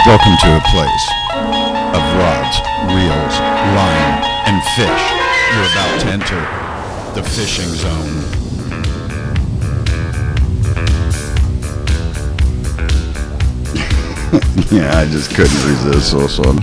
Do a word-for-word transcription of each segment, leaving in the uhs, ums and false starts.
Welcome to a place of rods, reels, line, and fish. You're about to enter the fishing zone. Yeah, I just couldn't resist this one.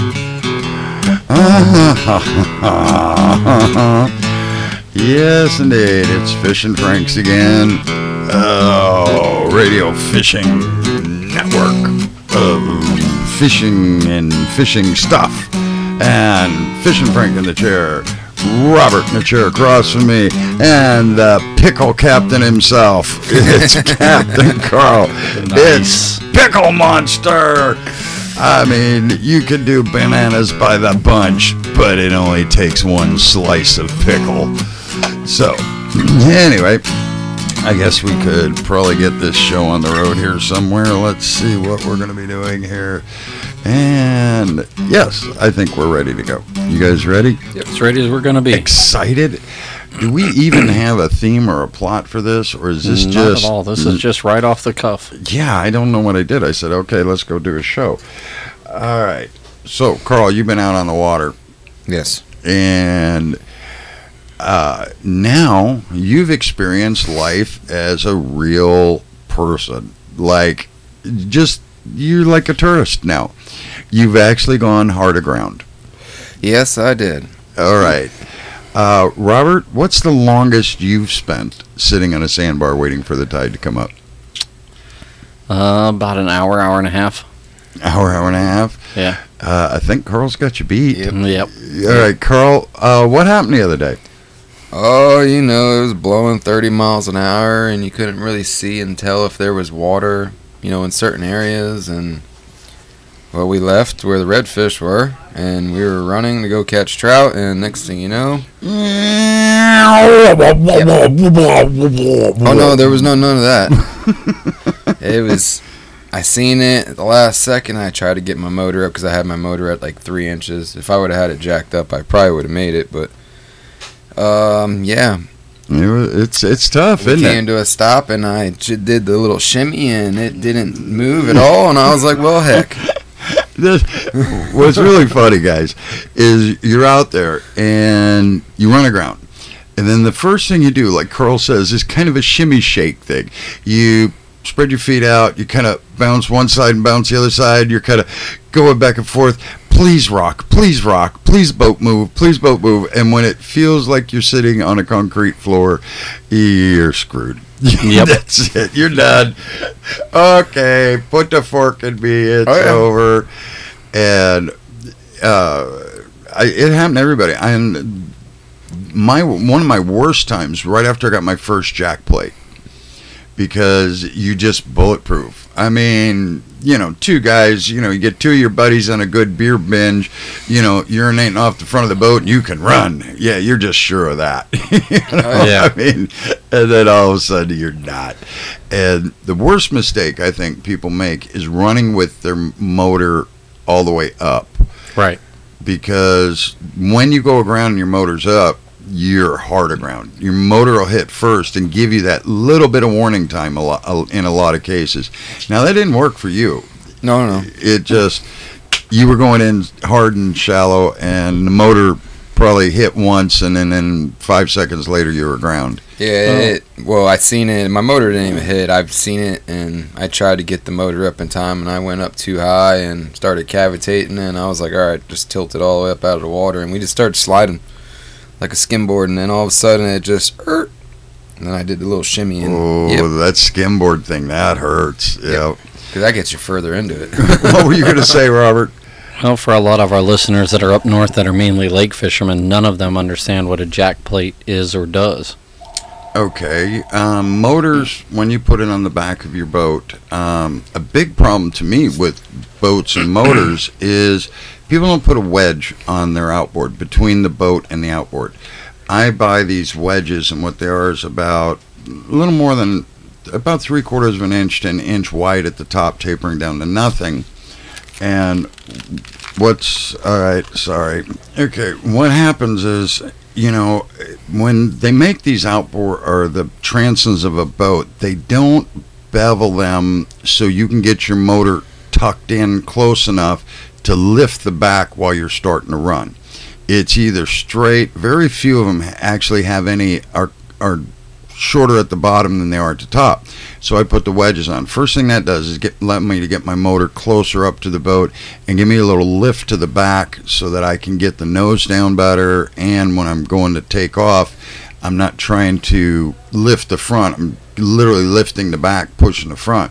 Yes, indeed, it's Fishing Franks again. Oh, Radio Fishing Network of fishing and fishing stuff. And Fishing Frank in the chair, Robert in the chair across from me, and the pickle captain himself. It's Captain Carl. Nice. It's Pickle Monster. I mean, you can do bananas by the bunch, but it only takes one slice of pickle. So, anyway, I guess we could probably get this show on the road here somewhere. Let's see what we're going to be doing here. And yes, I think we're ready to go. You guys ready? Yep, as ready as we're going to be. Excited? Do we even have a theme or a plot for this, or is this Not just... at all. This is just right off the cuff. Yeah, I don't know what I did. I said, okay, let's go do a show. All right. So, Carl, you've been out on the water. Yes. And uh, now you've experienced life as a real person. Like, just, you're like a tourist now. You've actually gone hard aground. Yes, I did. All right. Uh, Robert, what's the longest you've spent sitting on a sandbar waiting for the tide to come up? Uh, about an hour, hour and a half. Hour, hour and a half? Yeah. Uh, I think Carl's got you beat. Yep. Yep. All right, Carl, uh, what happened the other day? Oh, you know, it was blowing thirty miles an hour, and you couldn't really see and tell if there was water, you know, in certain areas. And, well, we left where the redfish were, and we were running to go catch trout, and next thing you know... Oh, no, there was no none of that. It was... I seen it at the last second. I tried to get my motor up because I had my motor at like three inches. If I would have had it jacked up, I probably would have made it. But, um, yeah. It's it's tough, We isn't came it? to a stop, and I j- did the little shimmy, and it didn't move at all. And I was like, well, heck. This, what's really funny, guys, is you're out there and you run aground. And then the first thing you do, like Carl says, is kind of a shimmy shake thing. You spread your feet out, you kind of bounce one side and bounce the other side, you're kind of going back and forth. Please rock, please rock, please boat move, please boat move. And when it feels like you're sitting on a concrete floor, you're screwed. Yep. That's it, you're done. Okay, put the fork in me, it's Oh, yeah. over. And uh, I, it happened to everybody. And my one of my worst times, right after I got my first jack plate, because you just bulletproof. I mean, you know, two guys, you know, you get two of your buddies on a good beer binge, you know, urinating off the front of the boat and you can run. Yeah, you're just sure of that. You know? Oh, yeah. I mean, and then all of a sudden you're not. And the worst mistake I think people make is running with their motor all the way up. Right. Because when you go aground and your motor's up, you're hard aground. Your motor will hit first and give you that little bit of warning time a lot, in a lot of cases. Now, that didn't work for you. No, no. It just, you were going in hard and shallow, and the motor probably hit once, and then, then five seconds later, you were aground. Yeah, it, well, I seen it. My motor didn't even hit. I've seen it, and I tried to get the motor up in time, and I went up too high and started cavitating, and I was like, all right, just tilt it all the way up out of the water, and we just started sliding like a skimboard, and then all of a sudden it just hurt, and then I did the little shimmy, and Oh, yep, that skimboard thing, that hurts. Yeah. because that gets you further into it. What were you going to say, Robert? Well, for a lot of our listeners that are up north that are mainly lake fishermen, none of them understand what a jack plate is or does. Okay, um, motors, when you put it on the back of your boat, um, a big problem to me with boats and motors is people don't put a wedge on their outboard, between the boat and the outboard. I buy these wedges, and what they are is about a little more than, about three quarters of an inch to an inch wide at the top, tapering down to nothing. And what's, all right, sorry. Okay, what happens is, you know, when they make these outboard or the transoms of a boat, they don't bevel them so you can get your motor tucked in close enough to lift the back while you're starting to run. It's either straight. Very few of them actually have any are are shorter at the bottom than they are at the top. So I put the wedges on. First thing that does is get let me to get my motor closer up to the boat and give me a little lift to the back so that I can get the nose down better. And when I'm going to take off, I'm not trying to lift the front. I'm literally lifting the back, pushing the front.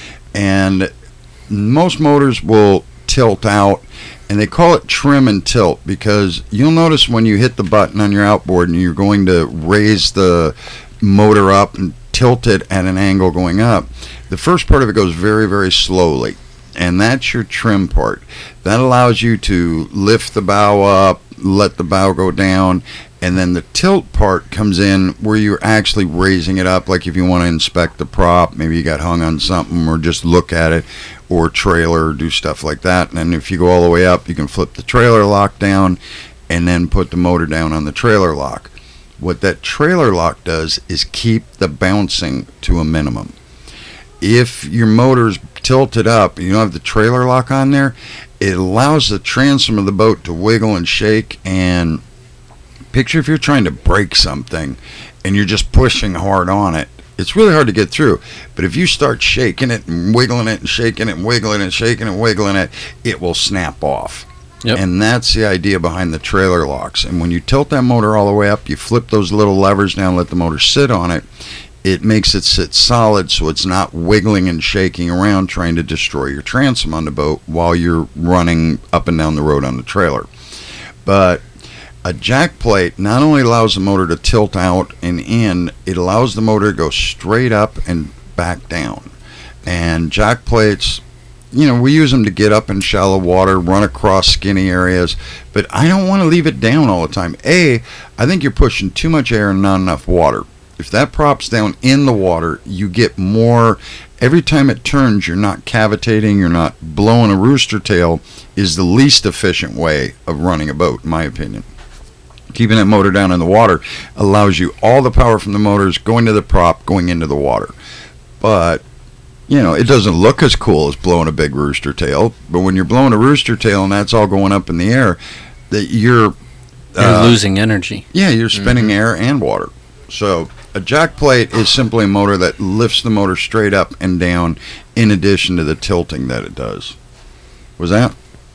And most motors will tilt out, and they call it trim and tilt because you'll notice when you hit the button on your outboard and you're going to raise the motor up and tilt it at an angle going up, the first part of it goes very, very slowly, and that's your trim part. That allows you to lift the bow up, let the bow go down, and then the tilt part comes in where you're actually raising it up, like if you want to inspect the prop, maybe you got hung on something, or just look at it, or trailer, or do stuff like that. And then if you go all the way up, you can flip the trailer lock down and then put the motor down on the trailer lock. What that trailer lock does is keep the bouncing to a minimum. If your motor's tilted up and you don't have the trailer lock on there, it allows the transom of the boat to wiggle and shake. And picture if you're trying to break something and you're just pushing hard on it, it's really hard to get through. But if you start shaking it and wiggling it and shaking it and wiggling it and shaking it and wiggling it, it will snap off. Yep. And that's the idea behind the trailer locks. And when you tilt that motor all the way up, you flip those little levers down, let the motor sit on it. It makes it sit solid so it's not wiggling and shaking around trying to destroy your transom on the boat while you're running up and down the road on the trailer. But a jack plate not only allows the motor to tilt out and in, it allows the motor to go straight up and back down. And jack plates, you know, we use them to get up in shallow water, run across skinny areas, but I don't want to leave it down all the time. A, I think you're pushing too much air and not enough water. If that prop's down in the water, you get more. Every time it turns, you're not cavitating, you're not blowing a rooster tail, is the least efficient way of running a boat, in my opinion. Keeping that motor down in the water allows you all the power from the motors going to the prop, going into the water. But, you know, it doesn't look as cool as blowing a big rooster tail. But when you're blowing a rooster tail and that's all going up in the air, that you're... You're uh, losing energy. Yeah, you're spinning mm-hmm. air and water. So a jack plate is simply a motor that lifts the motor straight up and down in addition to the tilting that it does. Was that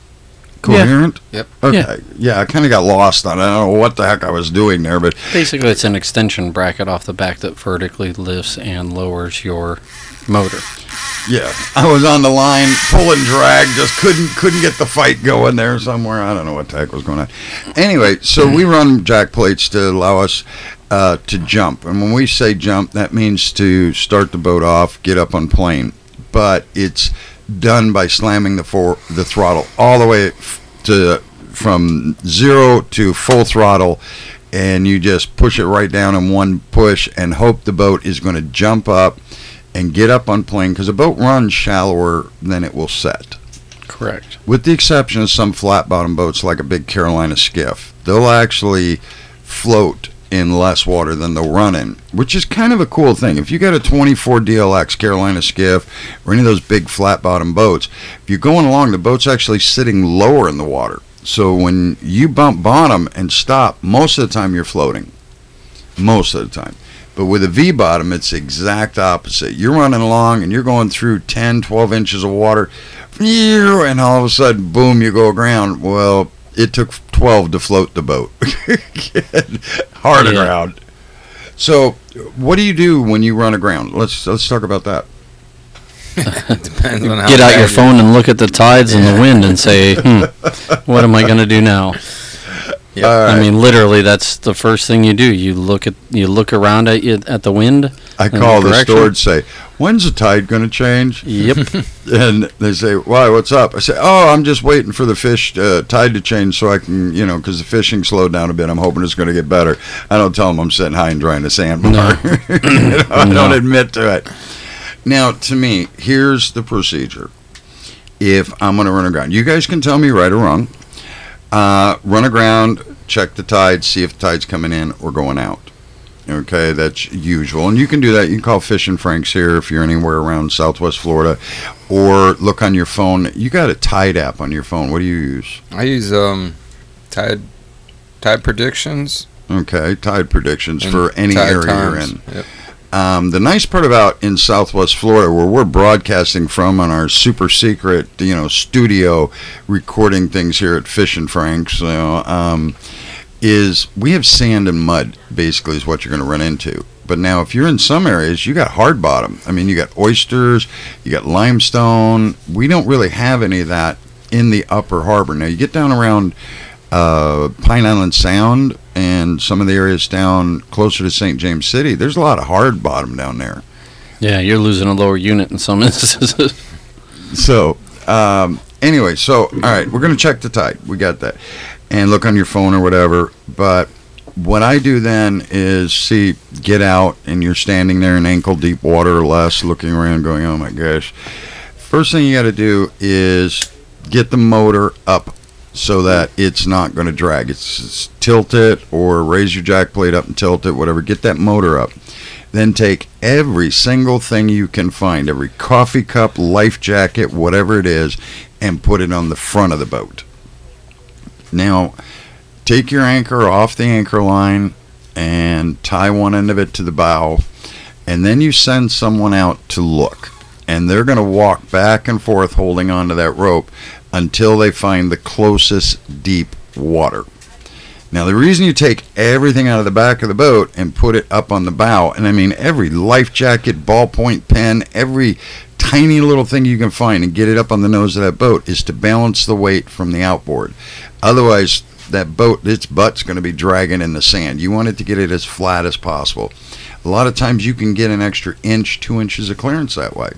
coherent? Yeah. Yep. Okay. Yeah, yeah I kind of got lost on it. I don't know what the heck I was doing there, but basically it's an extension bracket off the back that vertically lifts and lowers your motor. Yeah, I was on the line, pull and drag, just couldn't couldn't get the fight going there somewhere. I don't know what the heck was going on. Anyway, so we run jack plates to allow us uh, to jump. And when we say jump, that means to start the boat off, get up on plane. But it's done by slamming the for, the throttle all the way to from zero to full throttle, and you just push it right down in one push and hope the boat is going to jump up and get up on plane, because a boat runs shallower than it will set. Correct. With the exception of some flat bottom boats like a big Carolina skiff. They'll actually float in less water than they'll run in, which is kind of a cool thing. If you got a twenty-four D L X Carolina skiff or any of those big flat bottom boats, if you're going along, the boat's actually sitting lower in the water. So when you bump bottom and stop, most of the time you're floating. Most of the time. But with a V-bottom, it's the exact opposite. You're running along and you're going through ten, twelve inches of water, and all of a sudden, boom, you go aground. Well, it took twelve to float the boat. Hard yeah. aground. So, what do you do when you run aground? Let's let's talk about that. Depends on how Get out your you phone and look at the tides and the wind and say, hmm, what am I going to do now? Yep. Right. I mean, literally, that's the first thing you do. You look at you look around at you, at the wind. I call the steward, say, when's the tide going to change? Yep. And they say, why, what's up? I say, oh, I'm just waiting for the fish uh, tide to change so I can, you know, because the fishing slowed down a bit. I'm hoping it's going to get better. I don't tell them I'm sitting high and dry in the sandbar. No. you know, I No. don't admit to it. Now, to me, here's the procedure. If I'm going to run aground, you guys can tell me right or wrong. Uh, run aground, check the tide, see if the tide's coming in or going out. Okay, that's usual. And you can do that. You can call Fishing Franks here if you're anywhere around Southwest Florida. or look on your phone. You got a Tide app on your phone. What do you use? I use um, Tide Tide Predictions. Okay, Tide Predictions and for any Tide area Times. you're in. Yep. Um, the nice part about in Southwest Florida, where we're broadcasting from on our super secret, you know, studio, recording things here at Fish and Frank's, you know, um, is we have sand and mud. Basically, is what you're going to run into. But now, if you're in some areas, you got hard bottom. I mean, you got oysters, you got limestone. We don't really have any of that in the Upper Harbor. Now, you get down around uh, Pine Island Sound and some of the areas down closer to Saint James City. There's a lot of hard bottom down there. Yeah, you're losing a lower unit in some instances. So, um, anyway, so, all right, we're going to check the tide. We got that. And look on your phone or whatever. But what I do then is see, get out, and you're standing there in ankle deep water or less, looking around going, oh my gosh. First thing you got to do is get the motor up so that it's not going to drag. It's, it's tilt it or raise your jack plate up and tilt it, whatever. Get that motor up. Then take every single thing you can find, every coffee cup, life jacket, whatever it is, and put it on the front of the boat. Now, take your anchor off the anchor line and tie one end of it to the bow, and then you send someone out to look. And they're going to walk back and forth holding onto that rope until they find the closest deep water. Now, the reason you take everything out of the back of the boat and put it up on the bow, and I mean every life jacket, ballpoint pen, every tiny little thing you can find and get it up on the nose of that boat, is to balance the weight from the outboard. Otherwise, that boat, its butt's going to be dragging in the sand. You want it to get it as flat as possible. A lot of times you can get an extra inch, two inches of clearance that way.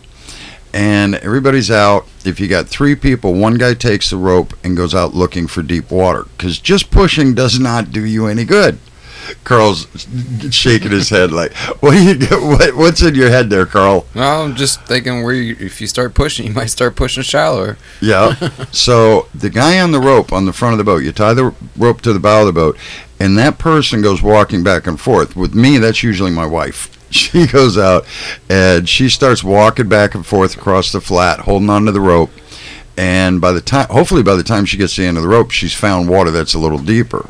And everybody's out. If you got three people, one guy takes the rope and goes out looking for deep water, because just pushing does not do you any good. Carl's shaking his head like, what do you get? What, what's in your head there, Carl? Well, I'm just thinking where you, if you start pushing, you might start pushing shallower. Yeah. So the guy on the rope on the front of the boat, you tie the rope to the bow of the boat, and that person goes walking back and forth. With me, that's usually my wife. She goes out and she starts walking back and forth across the flat, holding onto the rope. And by the time, hopefully by the time she gets to the end of the rope, she's found water that's a little deeper.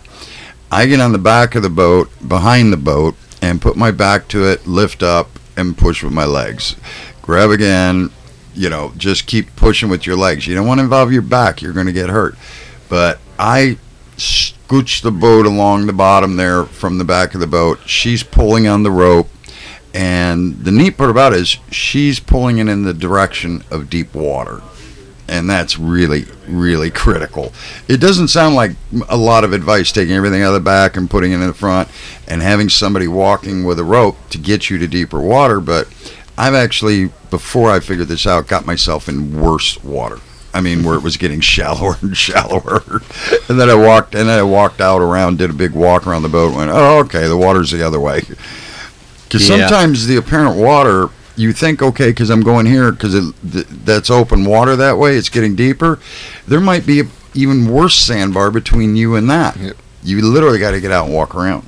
I get on the back of the boat, behind the boat, and put my back to it, lift up, and push with my legs. Grab again, you know, just keep pushing with your legs. You don't want to involve your back. You're going to get hurt. But I scooch the boat along the bottom there from the back of the boat. She's pulling on the rope. And the neat part about it is she's pulling it in the direction of deep water. And that's really, really critical. It doesn't sound like a lot of advice, taking everything out of the back and putting it in the front and having somebody walking with a rope to get you to deeper water. But I've actually, before I figured this out, got myself in worse water. I mean, where it was getting shallower and shallower. And then I walked, and then I walked out around, did a big walk around the boat, and went, oh, okay, the water's the other way. Because Yeah. sometimes the apparent water, you think, okay, because I'm going here, because th- that's open water that way, it's getting deeper. There might be a even worse sandbar between you and that. Yep. You literally got to get out and walk around.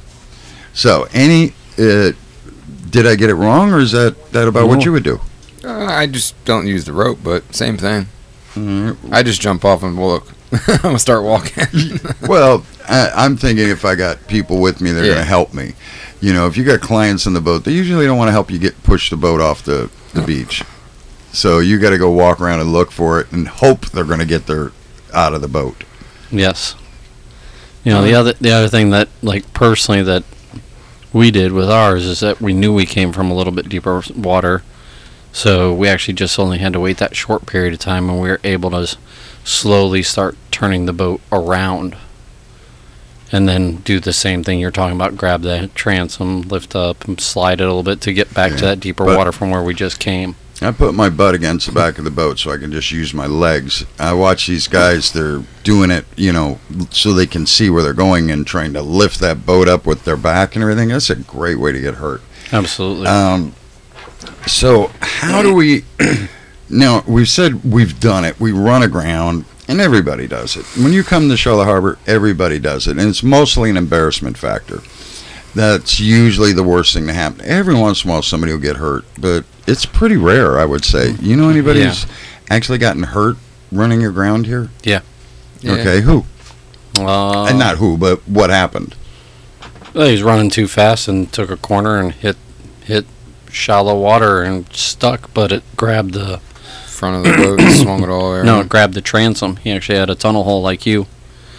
So, any, uh, did I get it wrong, or is that, that about what No. you would do? Uh, I just don't use the rope, but same thing. Mm, I just jump off and look. I'm gonna start walking. Well, I, I'm thinking if I got people with me, they're Yeah. going to help me. You know, if you got clients in the boat, they usually don't want to help you get push the boat off the, the beach. So you got to go walk around and look for it and hope they're going to get their out of the boat. Yes. You know, the other the other thing that, like, personally that we did with ours is that we knew we came from a little bit deeper water. So we actually just only had to wait that short period of time, and we were able to s- slowly start turning the boat around. And then do the same thing you're talking about, grab the transom, lift up, and slide it a little bit to get back Yeah, to that deeper but- water from where we just came. I put my butt against the back of the boat so I can just use my legs. I watch these guys, they're doing it, you know, so they can see where they're going and trying to lift that boat up with their back and everything. That's a great way to get hurt. Absolutely. Um, so how do we, now we've said we've done it, we run aground, and everybody does it. When you come to Charlotte Harbor, everybody does it, and it's mostly an embarrassment factor. That's usually the worst thing to happen. Every once in a while somebody will get hurt, but it's pretty rare, I would say. You know anybody Yeah. who's actually gotten hurt running aground here? Yeah. Yeah. Okay, who? Uh, And not who, but what happened? Well, he was running too fast and took a corner and hit hit shallow water and stuck, but it grabbed the Front of the boat and swung it all around. no, it grabbed the transom. He actually had a tunnel hole like you,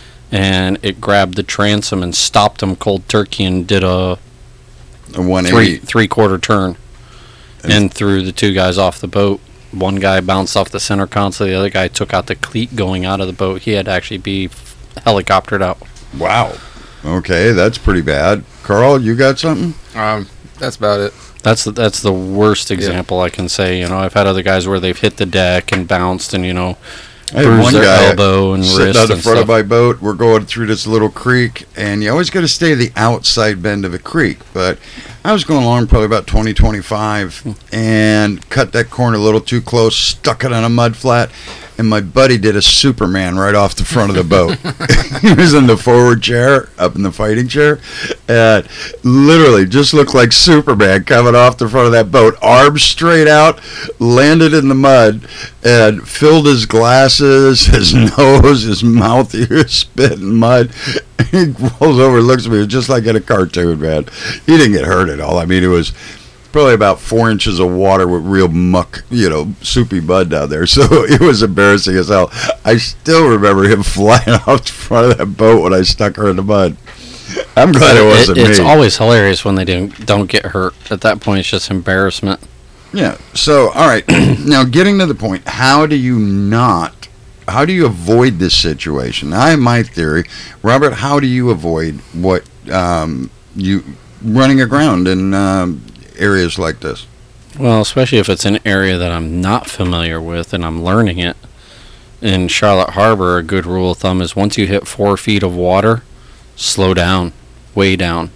and it grabbed the transom and stopped him cold turkey and did a A one three eighty. three quarter turn And- and threw the two guys off the boat. One guy bounced off the center console. The other guy took out the cleat going out of the boat. He had to actually be helicoptered out. Wow. Okay, that's pretty bad. Carl, you got something? Um, that's about it. That's the, that's the worst example I can say. You know, I've had other guys where they've hit the deck and bounced and, you know, I had bruised one their guy elbow and sitting wrist on the and front stuff. of my boat. We're going through this little creek, and you always got to stay the outside bend of a creek. But I was going along probably about twenty, twenty-five, and cut that corner a little too close, stuck it on a mud flat, and my buddy did a Superman right off the front of the boat. He was in the forward chair, up in the fighting chair, and literally just looked like Superman coming off the front of that boat, arms straight out, landed in the mud, and filled his glasses, his nose, his mouth. He was spitting mud. He rolls over and looks at me just like in a cartoon, man. He didn't get hurt at all. I mean, it was probably about four inches of water with real muck, you know, soupy mud down there. So it was embarrassing as hell. I still remember him flying off the front of that boat when I stuck her in the mud. I'm glad it wasn't It- it's me. always hilarious when they don't, don't get hurt. At that point, it's just embarrassment. Yeah. So, all right. Now, getting to the point, how do you not, how do you avoid this situation? I have my theory. Robert, how do you avoid what um, you running aground in um, areas like this? Well, especially if it's an area that I'm not familiar with and I'm learning it. In Charlotte Harbor, a good rule of thumb is once you hit four feet of water, slow down, way down.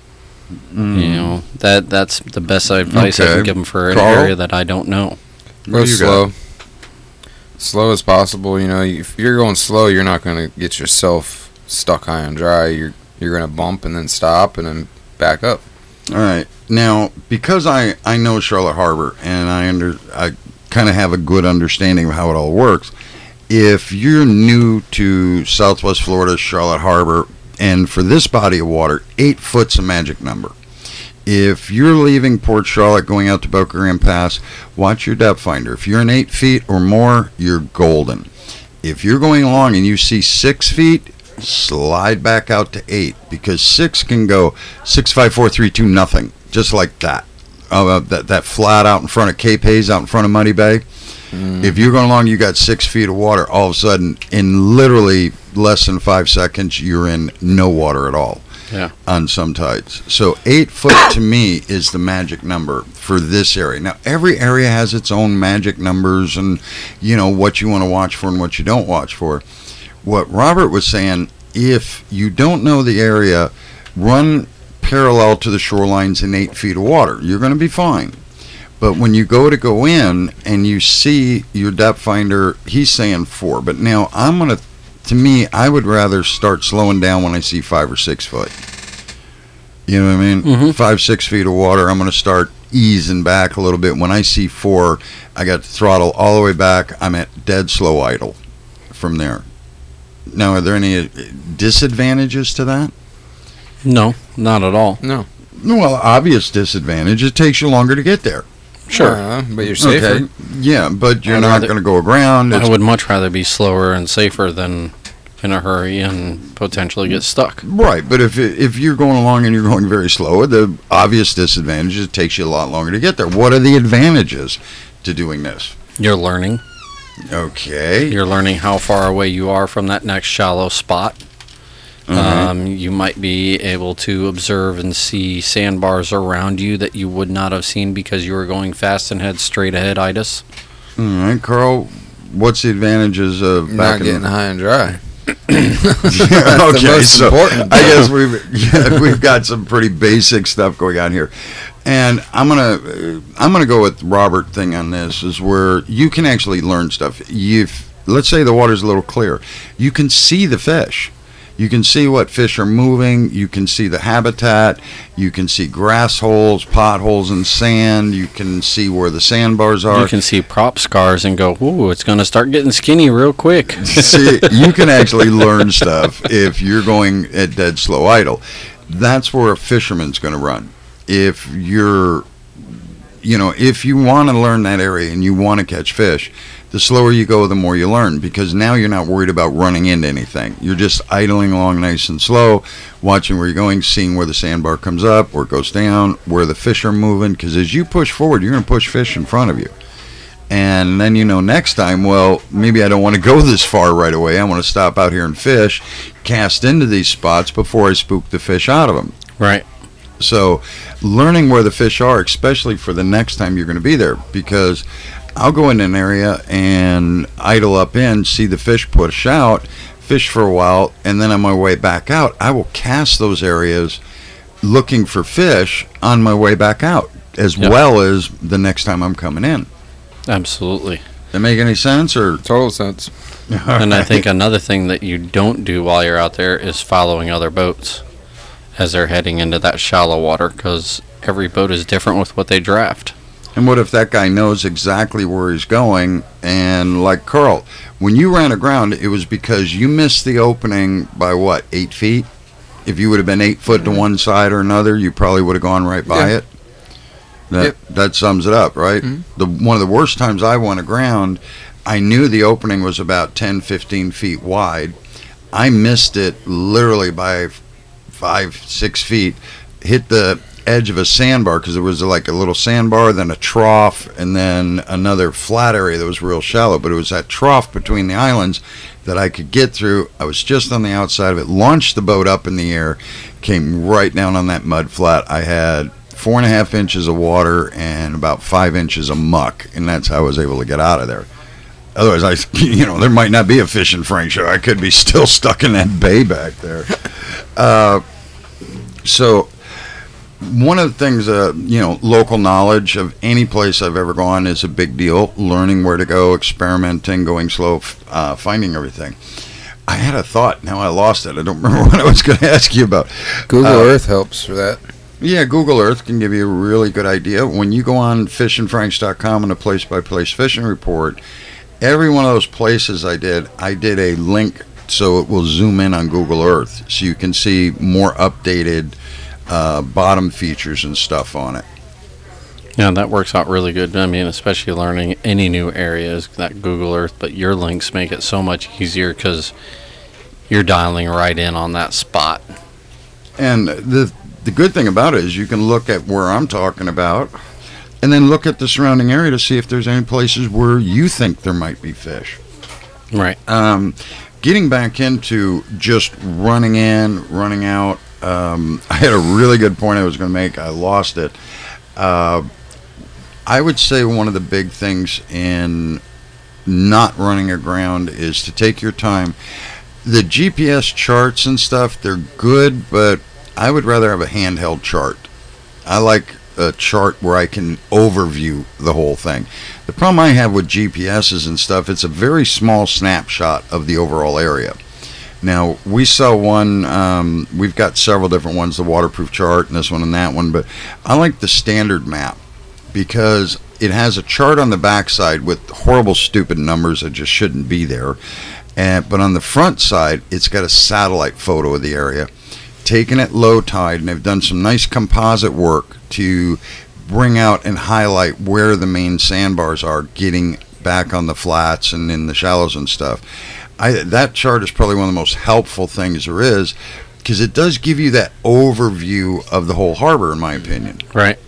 Mm. You know, that that's the best advice I Okay. can give them for an Carl? area that I don't know. What Go do you got? slow. Slow as possible. You know, if you're going slow, you're not going to get yourself stuck high and dry. You're you're going to bump and then stop and then back up. All right. Now, because I, I know Charlotte Harbor and I under I kind of have a good understanding of how it all works, if you're new to Southwest Florida, Charlotte Harbor, and for this body of water, eight foot's a magic number. If you're leaving Port Charlotte going out to Boca Grande Pass, watch your depth finder. If you're in eight feet or more, you're golden. If you're going along and you see six feet, slide back out to eight, because six can go six, five, four, three, two, nothing, just like that. Uh, that that flat out in front of Cape Hayes, out in front of Muddy Bay. Mm. If you're going along, you got six feet of water. All of a sudden, in literally less than five seconds, you're in no water at all. Yeah. On some tides. So eight foot to me is the magic number for this area. Now every area has its own magic numbers and you know what you want to watch for and what you don't watch for. What Robert was saying, if you don't know the area, run parallel to the shorelines in eight feet of water. You're going to be fine. But when you go to go in and you see your depth finder, he's saying four. But now I'm going to To me, I would rather start slowing down when I see five or six foot. You know what I mean? Mhm. Five, six feet of water, I'm going to start easing back a little bit. When I see four, I got the throttle all the way back. I'm at dead slow idle from there. Now, are there any disadvantages to that? No, not at all. No. Well, obvious disadvantage. It takes you longer to get there. Sure. Uh, but you're safer. Okay. Yeah, but you're I'd not rather- going to go aground. I It's would much rather be slower and safer than in a hurry and potentially get stuck. Right, but if it, if you're going along and you're going very slow, the obvious disadvantage is it takes you a lot longer to get there. What are the advantages to doing this? You're learning. Okay. You're learning how far away you are from that next shallow spot. Mhm. Um, you might be able to observe and see sandbars around you that you would not have seen because you were going fast and had straight ahead itis. All right, Carl. What's the advantages of Not back in getting the- high and dry. Yeah, the most important I part. guess we've yeah, we've got some pretty basic stuff going on here, and I'm gonna uh, I'm gonna go with Robert thing on this is where you can actually learn stuff. You let's say the water's a little clear, you can see the fish. You can see what fish are moving. You can see the habitat. You can see grass holes, potholes in sand. You can see where the sandbars are. You can see prop scars and go, ooh, it's going to start getting skinny real quick. See, you can actually learn stuff if you're going at dead slow idle. That's where a fisherman's going to run. If you're, you know, if you want to learn that area and you want to catch fish, the slower you go, the more you learn, because now you're not worried about running into anything. You're just idling along nice and slow, watching where you're going, seeing where the sandbar comes up, where it goes down, where the fish are moving, because as you push forward, you're going to push fish in front of you. And then you know next time, well, maybe I don't want to go this far right away. I want to stop out here and fish, cast into these spots before I spook the fish out of them. Right. So learning where the fish are, especially for the next time you're going to be there, because I'll go in an area and idle up in, see the fish push out, fish for a while, and then on my way back out, I will cast those areas looking for fish on my way back out, as Yep. well as the next time I'm coming in. Absolutely. That make any sense? Or Total sense. And I think another thing that you don't do while you're out there is following other boats as they're heading into that shallow water, because every boat is different with what they draft. And what if that guy knows exactly where he's going? And like Carl, when you ran aground, it was because you missed the opening by what, eight feet? If you would have been eight foot to one side or another, you probably would have gone right by Yeah. it. That Yep. that sums it up, right? Mhm. The one of the worst times I went aground, I knew the opening was about ten, fifteen feet wide. I missed it literally by five, six feet. Hit the edge of a sandbar, because there was like a little sandbar, then a trough, and then another flat area that was real shallow. But it was that trough between the islands that I could get through. I was just on the outside of it, launched the boat up in the air, came right down on that mud flat. I had four and a half inches of water and about five inches of muck, and that's how I was able to get out of there. Otherwise, I, you know, there might not be a Fish and Frank show. I could be still stuck in that bay back there. Uh, so one of the things, uh, you know, local knowledge of any place I've ever gone is a big deal. Learning where to go, experimenting, going slow, uh, finding everything. I had a thought. Now I lost it. I don't remember what I was going to ask you about. Google Uh, Earth helps for that. Yeah, Google Earth can give you a really good idea. When you go on fish and franks dot com and a place-by-place fishing report, every one of those places I did, I did a link so it will zoom in on Google Earth, so you can see more updated uh, bottom features and stuff on it. Yeah, that works out really good. I mean, especially learning any new areas, that Google Earth, but your links make it so much easier because you're dialing right in on that spot. And the the good thing about it is you can look at where I'm talking about and then look at the surrounding area to see if there's any places where you think there might be fish. Right. Um, getting back into just running in, running out, um, I had a really good point I was going to make. I lost it. Uh, I would say one of the big things in not running aground is to take your time. The G P S charts and stuff, they're good, but I would rather have a handheld chart. I like a chart where I can overview the whole thing. The problem I have with G P S's and stuff, it's a very small snapshot of the overall area. Now, we saw one, um, we've got several different ones, the waterproof chart and this one and that one, but I like the standard map because it has a chart on the backside with horrible, stupid numbers that just shouldn't be there. And, but on the front side, it's got a satellite photo of the area taken at low tide, and they've done some nice composite work to bring out and highlight where the main sandbars are getting back on the flats and in the shallows and stuff. I, that chart is probably one of the most helpful things there is because it does give you that overview of the whole harbor, in my opinion. Right.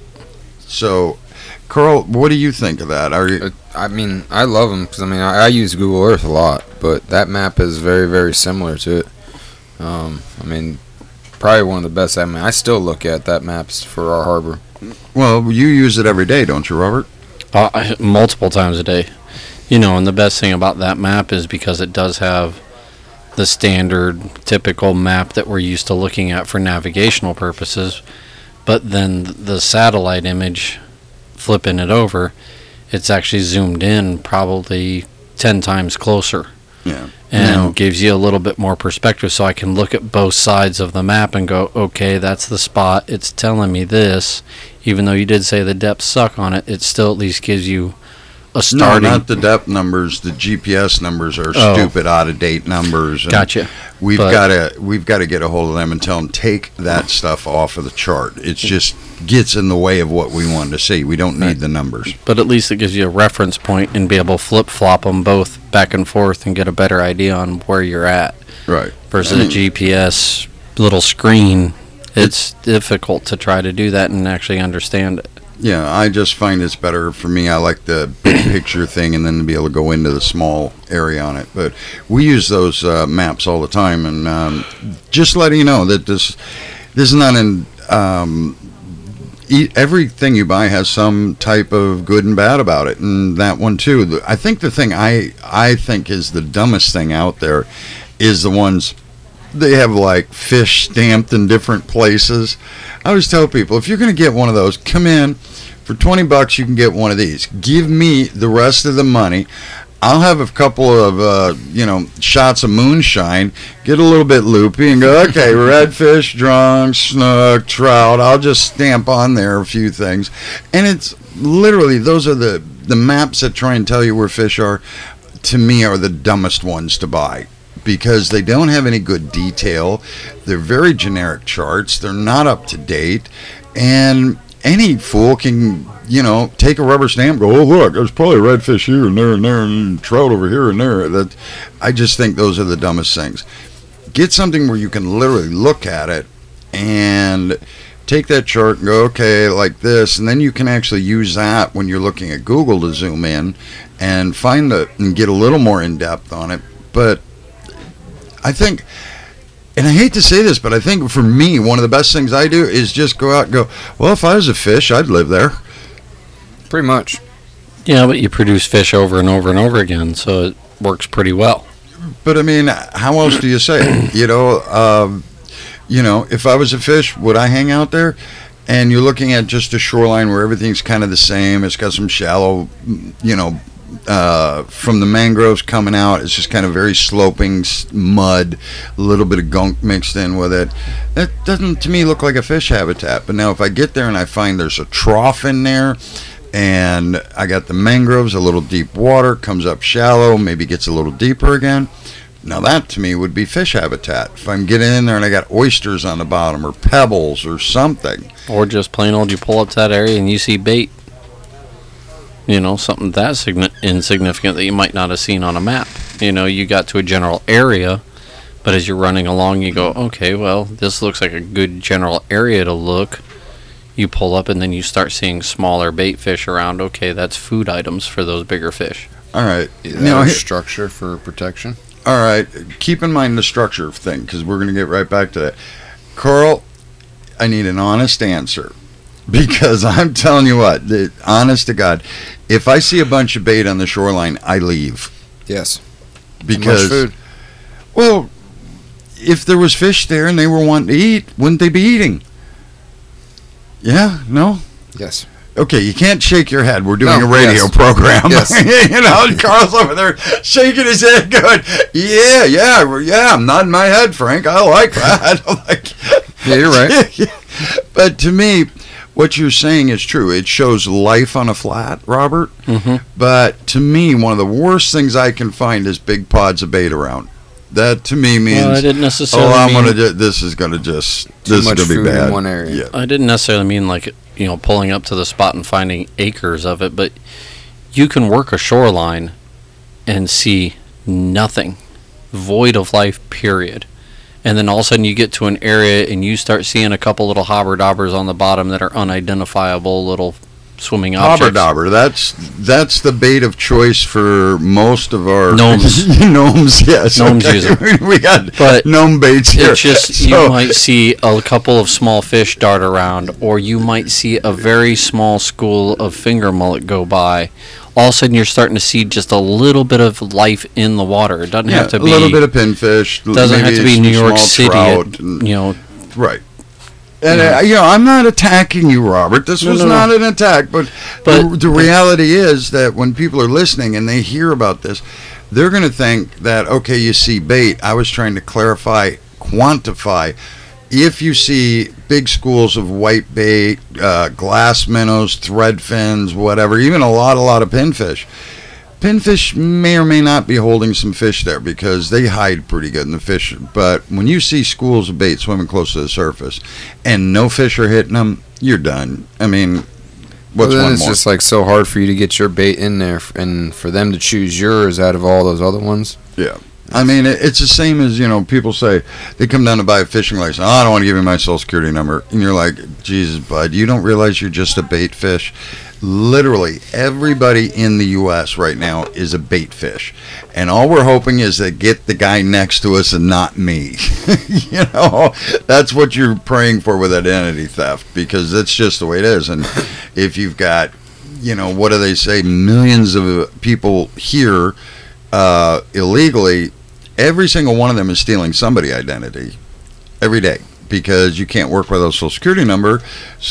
So, Carl, what do you think of that? Are you? Uh, I mean, I love them because I mean, I, I use Google Earth a lot, but that map is very, very similar to it. Um, I mean, probably one of the best. I mean, I still look at that maps for our harbor. Well, you use it every day, don't you, Robert? Uh, I- multiple times a day. You know, and the best thing about that map is because it does have the standard, typical map that we're used to looking at for navigational purposes. But then the satellite image, flipping it over, it's actually zoomed in probably ten times closer. Yeah. and No. gives you a little bit more perspective, so I can look at both sides of the map and go, okay, that's the spot. It's telling me this. Even though you did say the depths suck on it, it still at least gives you a No, starting. not the depth numbers. The G P S numbers are Oh. stupid, out of date numbers. and Gotcha. We've But- got to we've got to get a hold of them and tell them take that stuff off of the chart. It just gets in the way of what we want to see. We don't need Right. the numbers. But at least it gives you a reference point and be able to flip flop them both back and forth and get a better idea on where you're at. Right. Versus I mean- a G P S little screen. It's difficult to try to do that and actually understand it. Yeah, I just find it's better for me. I like the big picture thing, and then to be able to go into the small area on it. But we use those uh, maps all the time, and um, just letting you know that this this is not in um, e- everything you buy has some type of good and bad about it, and that one too. The- I think the thing I I think is the dumbest thing out there is the ones. They have like fish stamped in different places. I always tell people, if you're going to get one of those, come in for twenty bucks. You can get one of these. Give me the rest of the money. I'll have a couple of uh, you know shots of moonshine, get a little bit loopy, and go, okay, redfish, drum, snook, trout. I'll just stamp on there a few things, and it's literally those are the the maps that try and tell you where fish are. To me, are the dumbest ones to buy. Because they don't have any good detail. They're very generic charts. They're not up to date. And any fool can, you know, take a rubber stamp and go, oh, look, there's probably redfish here and there and there and trout over here and there. That, I just think those are the dumbest things. Get something where you can literally look at it and take that chart and go, okay, like this. And then you can actually use that when you're looking at Google to zoom in and find the, and get a little more in depth on it. But I think, and I hate to say this, but I think for me, one of the best things I do is just go out and go, well, if I was a fish, I'd live there. Pretty much. Yeah, but you produce fish over and over and over again, so it works pretty well. But I mean, how else do you say it? You know, um, you know, if I was a fish, would I hang out there? And you're looking at just a shoreline where everything's kind of the same. It's got some shallow, you know, uh, from the mangroves coming out. It's just kind of very sloping s- mud, a little bit of gunk mixed in with it. That doesn't, to me, look like a fish habitat. But now if I get there and I find there's a trough in there, and I got the mangroves, a little deep water, comes up shallow, maybe gets a little deeper again. Now that to me would be fish habitat. If I'm getting in there and I got oysters on the bottom or pebbles or something. Or just plain old, you pull up to that area and you see bait. You know, something that signi- insignificant that you might not have seen on a map. You know, you got to a general area, but as you're running along, you go, okay, well, this looks like a good general area to look. You pull up and then you start seeing smaller bait fish around. Okay, that's food items for those bigger fish. All right. Is that Now, a he- structure for protection? all right. Keep in mind the structure thing because we're going to get right back to that. Carl, I need an honest answer. Because I'm telling you what, the, honest to God, if I see a bunch of bait on the shoreline, I leave. Yes. Because, Too much food. well, if there was fish there and they were wanting to eat, wouldn't they be eating? Yeah? No? Yes. Okay, you can't shake your head. We're doing No, a radio yes. program. Yes. You know, and Carl's over there shaking his head going, yeah, yeah, well, yeah, I'm nodding my head, Frank. I like that. I'm like, Yeah, you're right. But to me, what you're saying is true. It shows life on a flat, Robert. Mm-hmm. But to me, one of the worst things I can find is big pods of bait around. That to me means, Well, I didn't necessarily oh, I'm mean, gonna. Do, this is gonna just. Too this much is gonna food be in bad. one area. Yeah. I didn't necessarily mean like, you know, pulling up to the spot and finding acres of it, but you can work a shoreline and see nothing, void of life, period. And then all of a sudden you get to an area and you start seeing a couple little hobber-dobbers on the bottom that are unidentifiable little swimming objects. Hobber-dobber. That's that's the bait of choice for most of our Gnomes. gnomes, yes. Gnomes okay. use it. We got But gnome baits here. It's just, So- you might see a couple of small fish dart around, or you might see a very small school of finger mullet go by. All of a sudden, you're starting to see just a little bit of life in the water. It doesn't yeah, have to a be. little bit of pinfish. doesn't have maybe to be some New York small City. trout, It- and- you know, right. And Yeah. uh, you know, I'm not attacking you, Robert. This No, was no, no. not an attack, but, But- the, the reality is that when people are listening and they hear about this, they're going to think that, okay, you see bait. I was trying to clarify, quantify. If you see big schools of white bait, uh, glass minnows, thread fins, whatever, even a lot, a lot of pinfish, pinfish may or may not be holding some fish there because they hide pretty good in the fish. But when you see schools of bait swimming close to the surface and no fish are hitting them, you're done. I mean, what's well, then one it's more? just like so hard for you to get your bait in there, f- and for them to choose yours out of all those other ones. Yeah. I mean, it- it's the same as, you know, people say, they come down to buy a fishing license. Oh, I don't want to give you my social security number. And you're like, Jesus, bud, you don't realize you're just a bait fish? Literally, everybody in the U S right now is a bait fish. And all we're hoping is to get the guy next to us and not me. You know, that's what you're praying for with identity theft, because that's just the way it is. And if you've got, you know, what do they say, millions of people here uh, illegally, every single one of them is stealing somebody's identity every day, because you can't work with a social security number,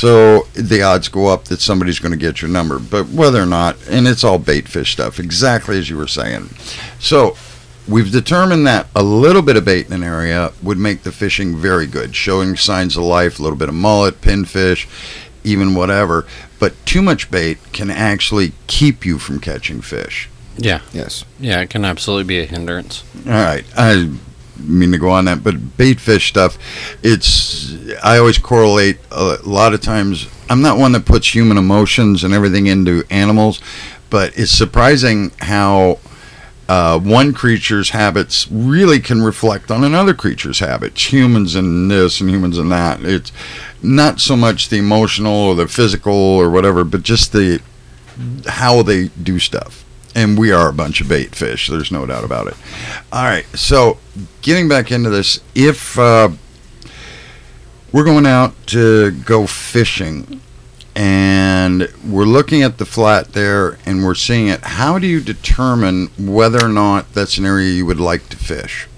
so the odds go up that somebody's going to get your number. But whether or not, and it's all bait fish stuff, exactly as you were saying. So we've determined that a little bit of bait in an area would make the fishing very good, showing signs of life, a little bit of mullet, pinfish, even whatever. But too much bait can actually keep you from catching fish. Yeah. Yes. Yeah, it can absolutely be a hindrance. All right, I mean to go on that, but bait fish stuff, it's, I always correlate a lot of times. I'm not one that puts human emotions and everything into animals, but it's surprising how uh, one creature's habits really can reflect on another creature's habits. Humans and this and humans and that. It's not so much the emotional or the physical or whatever, but just the how they do stuff. And we are a bunch of bait fish. There's no doubt about it. All right. So getting back into this, if uh, we're going out to go fishing and we're looking at the flat there and we're seeing it, how do you determine whether or not that's an area you would like to fish?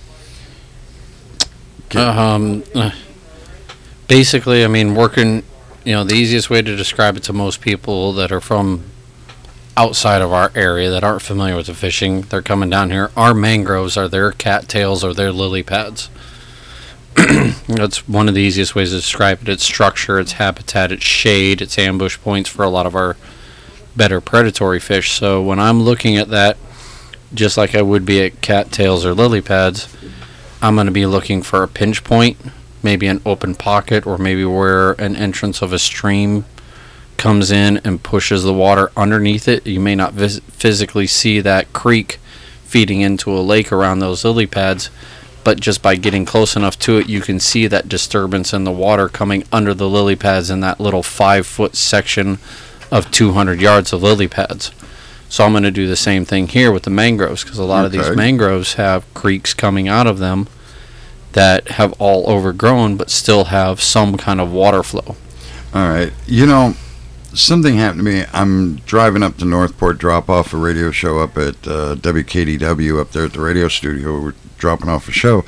Okay. Um, uh, basically, I mean, working, you know, the easiest way to describe it to most people that are from outside of our area that aren't familiar with the fishing, they're coming down here. Our mangroves are their cattails or their lily pads. That's one of the easiest ways to describe it. Its structure, its habitat, its shade, its ambush points for a lot of our better predatory fish. So when I'm looking at that, just like I would be at cattails or lily pads, I'm going to be looking for a pinch point, maybe an open pocket, or maybe where an entrance of a stream comes in and pushes the water underneath it. You may not vis- physically see that creek feeding into a lake around those lily pads, but just by getting close enough to it, you can see that disturbance in the water coming under the lily pads in that little five foot section of two hundred yards of lily pads. So I'm going to do the same thing here with the mangroves, because a lot of these Okay. mangroves have creeks coming out of them that have all overgrown but still have some kind of water flow. All right. You know, something happened to me. I'm driving up to Northport, drop off a radio show up at uh, W K D W up there at the radio studio. We're dropping off a show.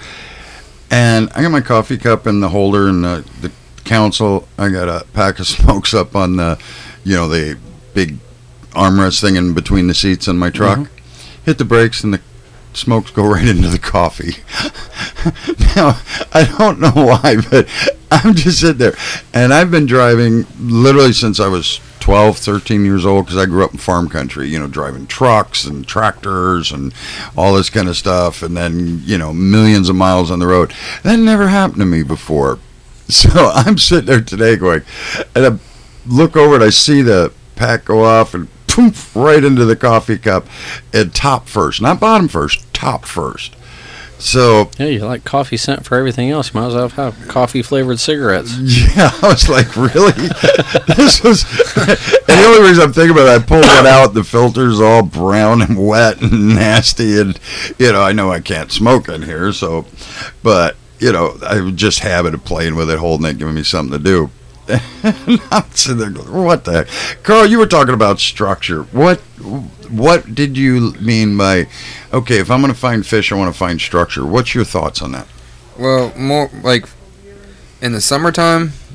And I got my coffee cup in the holder and the, the console. I got a pack of smokes up on the, you know, the big armrest thing in between the seats on my truck. Mm-hmm. Hit the brakes and the smokes go right into the coffee. Now, I don't know why, but I'm just sitting there. And I've been driving literally since I was twelve, thirteen years old, because I grew up in farm country, you know, driving trucks and tractors and all this kind of stuff. And then, you know, millions of miles on the road. That never happened to me before. So I'm sitting there today going, and I look over and I see the pack go off and poof, right into the coffee cup, and top first, not bottom first, top first. So Yeah, you like coffee scent for everything else. You might as well have coffee flavored cigarettes. yeah, I was like, really? This was, and the only reason I'm thinking about it, I pulled one out, the filter's all brown and wet and nasty, and you know, I know I can't smoke in here, so, but you know, I was just habit of playing with it, holding it, giving me something to do. And I'm sitting there going, what the heck? Carl, you were talking about structure. What what did you mean by, okay, if I'm going to find fish, I want to find structure. What's your thoughts on that? Well, more like in the summertime,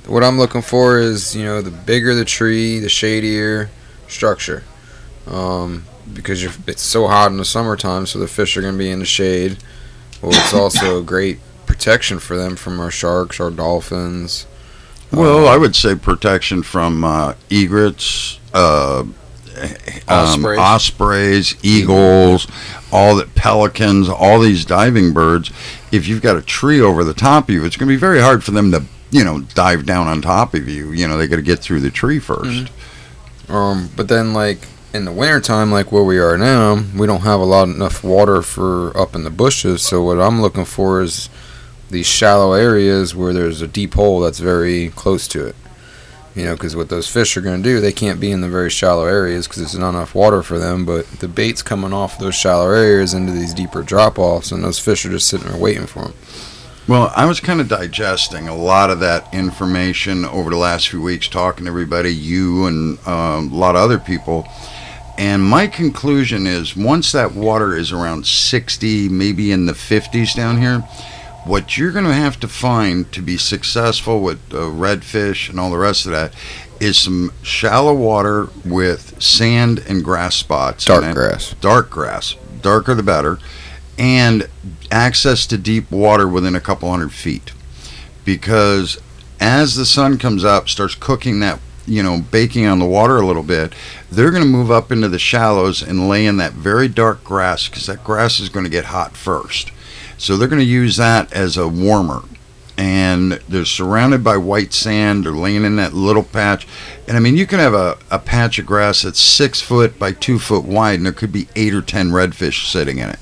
what I'm looking for is, you know, the bigger the tree, the shadier structure. Um, because you're, it's so hot in the summertime, so the fish are going to be in the shade. Well, it's also a great protection for them from our sharks, our dolphins. Well, um, I would say protection from uh, egrets, uh, um, Ospreys. ospreys, eagles, all that pelicans, all these diving birds. If you've got a tree over the top of you, it's going to be very hard for them to, you know, dive down on top of you. You know, they got to get through the tree first. Um, but then, like, in the wintertime, like where we are now, we don't have a lot enough water for up in the bushes. So what I'm looking for is these shallow areas where there's a deep hole that's very close to it. You know, because what those fish are going to do, they can't be in the very shallow areas because there's not enough water for them. But the bait's coming off those shallow areas into these deeper drop-offs, and those fish are just sitting there waiting for them. Well, I was kind of digesting a lot of that information over the last few weeks, talking to everybody, you and um, a lot of other people. And my conclusion is once that water is around sixty, maybe in the fifties down here, what you're going to have to find to be successful with uh, redfish and all the rest of that is some shallow water with sand and grass spots. Dark in it. grass. Dark grass. Darker the better. And access to deep water within a couple hundred feet. Because as the sun comes up, starts cooking that, you know, baking on the water a little bit, they're going to move up into the shallows and lay in that very dark grass because that grass is going to get hot first. So they're going to use that as a warmer. And they're surrounded by white sand. They're laying in that little patch. And I mean, you can have a, a patch of grass that's six foot by two foot wide, and there could be eight or ten redfish sitting in it.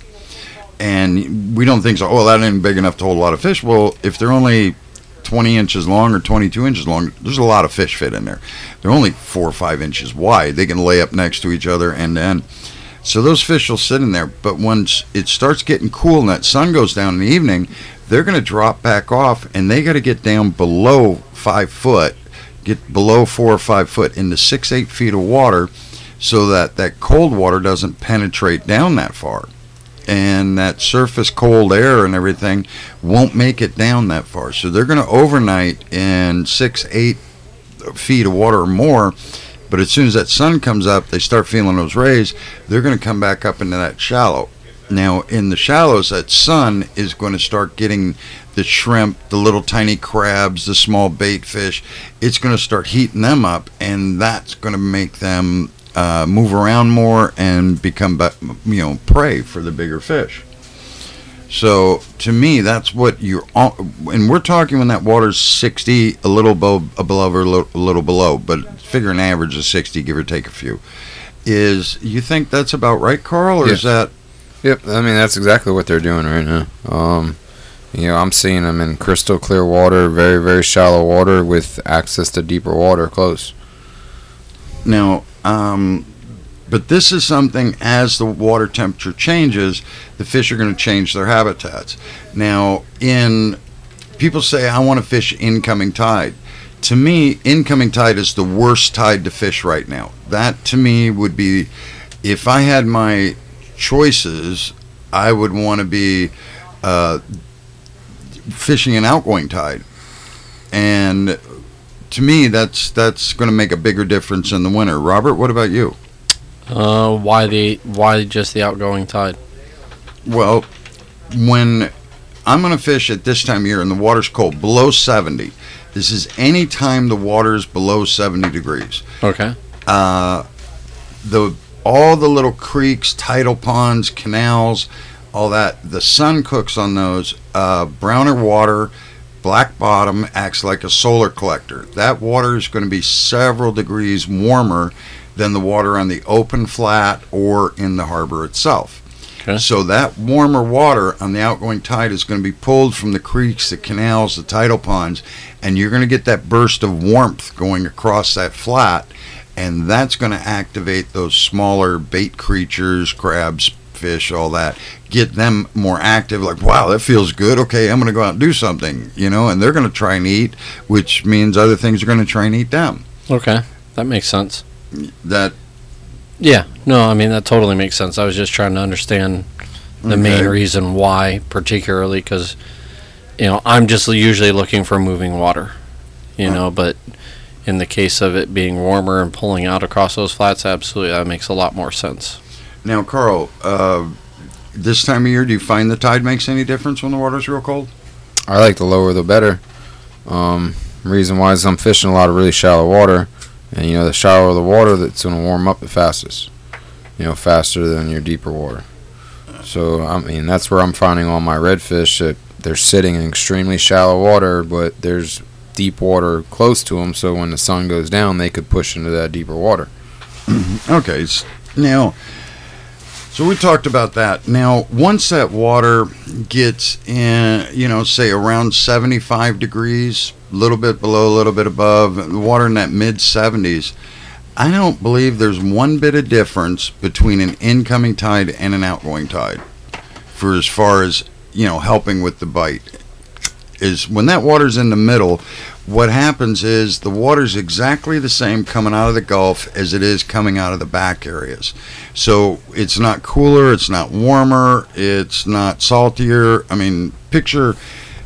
And we don't think so, oh, that ain't big enough to hold a lot of fish. Well, if they're only twenty inches long or twenty-two inches long, there's a lot of fish fit in there. They're only four or five inches wide. They can lay up next to each other end to end. So those fish will sit in there. But once it starts getting cool and that sun goes down in the evening, they're going to drop back off, and they got to get down below five foot, get below four or five foot into six, eight feet of water so that that cold water doesn't penetrate down that far. And that surface cold air and everything won't make it down that far. So they're going to overnight in six, eight feet of water or more. But as soon as that sun comes up, they start feeling those rays. They're going to come back up into that shallow. Now, in the shallows, that sun is going to start getting the shrimp, the little tiny crabs, the small bait fish. It's going to start heating them up, and that's going to make them Uh, move around more and become, you know, prey for the bigger fish. So to me, that's what you're on, and we're talking when that water's sixty, a little above, above or a little, a little below, but figure an average of sixty, give or take a few. Is you think that's about right, Carl, or Yes. is that? Yep, I mean that's exactly what they're doing right now. Um, you know, I'm seeing them in crystal clear water, very very shallow water with access to deeper water close. Now, um, but this is something, as the water temperature changes, the fish are going to change their habitats. Now, in people say, I want to fish incoming tide. To me, incoming tide is the worst tide to fish right now. That, to me, would be, if I had my choices, I would want to be uh, fishing an outgoing tide. And to me, that's that's going to make a bigger difference in the winter. Robert, what about you? Uh, why the why just the outgoing tide? Well, when I'm going to fish at this time of year and the water's cold, below seventy, this is any time the water is below seventy degrees. Okay. Uh, the all the little creeks, tidal ponds, canals, all that, the sun cooks on those. Uh, browner water, black bottom, acts like a solar collector. That water is going to be several degrees warmer than the water on the open flat or in the harbor itself. Okay. So that warmer water on the outgoing tide is going to be pulled from the creeks, the canals, the tidal ponds, and you're going to get that burst of warmth going across that flat, and that's going to activate those smaller bait creatures, crabs, fish, all that, get them more active, like, wow, that feels good, okay, I'm going to go out and do something, you know, and they're going to try and eat, which means other things are going to try and eat them. Okay, that makes sense. That Yeah, no, I mean, that totally makes sense. I was just trying to understand the main Okay. reason why, particularly, because, you know, I'm just usually looking for moving water. you Huh. know, but in the case of it being warmer and pulling out across those flats, absolutely, that makes a lot more sense. Now, Carl, uh, this time of year, do you find the tide makes any difference when the water's real cold? I like the lower the better. Um, reason why is I'm fishing a lot of really shallow water, and you know the shallower the water, that's going to warm up the fastest. You know, faster than your deeper water. So I mean that's where I'm finding all my redfish that they're sitting in extremely shallow water, but there's deep water close to them. So when the sun goes down, they could push into that deeper water. Okay, s- now, so we talked about that. Now, once that water gets in, you know, say around seventy-five degrees, a little bit below, a little bit above, the water in that mid seventies, I don't believe there's one bit of difference between an incoming tide and an outgoing tide for as far as, you know, helping with the bite. Is when that water's in the middle, what happens is the water's exactly the same coming out of the Gulf as it is coming out of the back areas. So it's not cooler, it's not warmer, it's not saltier. I mean, picture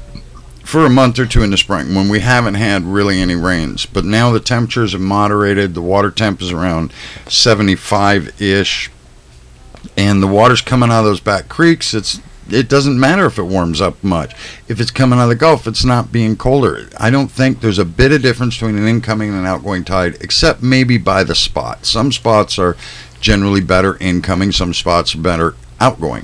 for a month or two in the spring when we haven't had really any rains, but now the temperatures have moderated, the water temp is around seventy-five-ish, and the water's coming out of those back creeks. It's it doesn't matter if it warms up much. If it's coming out of the Gulf, it's not being colder. I don't think there's a bit of difference between an incoming and an outgoing tide, except maybe by the spot. Some spots are generally better incoming, some spots are better outgoing.